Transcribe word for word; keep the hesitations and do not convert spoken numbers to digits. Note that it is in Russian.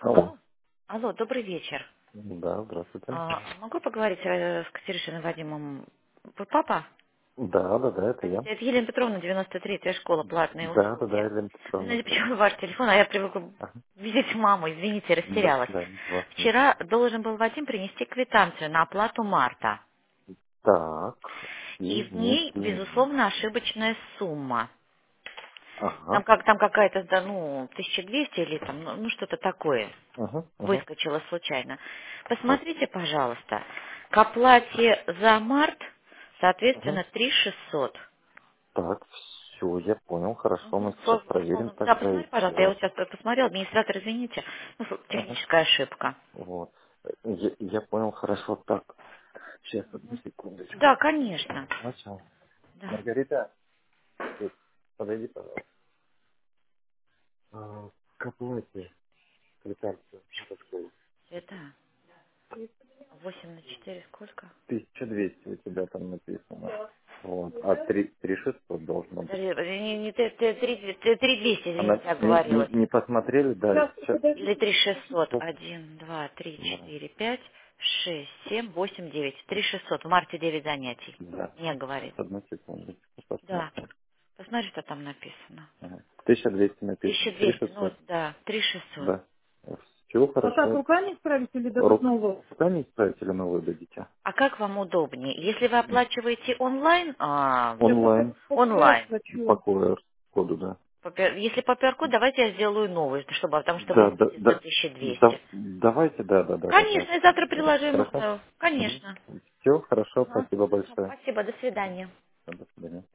Алло. Алло. Алло, добрый вечер. Да, здравствуйте. А, могу поговорить э, с Катериной Вадимом? Вы папа? Да, да, да, это я. Скажите, это Елена Петровна, девяносто третья школа, платные Да, да, да, услуги. Елена Вы Петровна, знаете, здравствуйте. почему ваш телефон, а я привыкла Ага. видеть маму, извините, Да, растерялась. да, вас нет. Вчера должен был Вадим принести квитанцию на оплату марта. Так, И в извините. ней, безусловно, ошибочная сумма. Там, Ага, как, там какая-то, да, ну, тысяча двести или там, ну, ну, что-то такое. ага, ага. Выскочила случайно. Так, Посмотрите, пожалуйста, к оплате за март, ага. соответственно, три шестьсот. Так, все, я понял, хорошо, мы Мгм. сейчас Со- проверим со- Да, тогда посмотри, пожалуйста, я еще. вот сейчас посмотрела, администратор, извините, ну, фу, Ага, техническая ошибка. вот. Я, я понял, хорошо, так. Сейчас, одну секундочку. Да, конечно. Начал. Да. Маргарита, тут, подойди, пожалуйста. А, к оплате квитанцию. Это восемь на четыре сколько? тысяча двести у тебя там написано. Вот. А три, три шестьсот должно быть. Подожди, подожди, не, не, ты- ты- три ты- три двести, извините, Она я не, не, говорила. не посмотрели, да, сейчас. Или три шестьсот. Один, два, три, Да, четыре, пять, шесть, семь, восемь, девять. Три шестьсот. В марте девять занятий. да. Не говорит. Одну секунду, Да. посмотрим. Посмотри, что там написано. Ага. тысяча двести написано, Тысяча три двести. Ну, шестьсот. да, три шестьсот. Да. Все А хорошо. как, руками исправить или дадут Рук... новую? Руками исправить или новую дадите? А как вам удобнее? Если вы оплачиваете онлайн, а, Я по, Онлайн по Q R онлайн. по хочу. ку эр коду, да. По пер- Если по перку, давайте я сделаю новый, чтобы, потому что Да, да, высветится да, тысяча да, двести. давайте, да, да, да, да, да. Конечно, я завтра приложим их. Хорошо? э, Конечно. Все хорошо, А, спасибо хорошо. большое. Спасибо, до свидания. До свидания.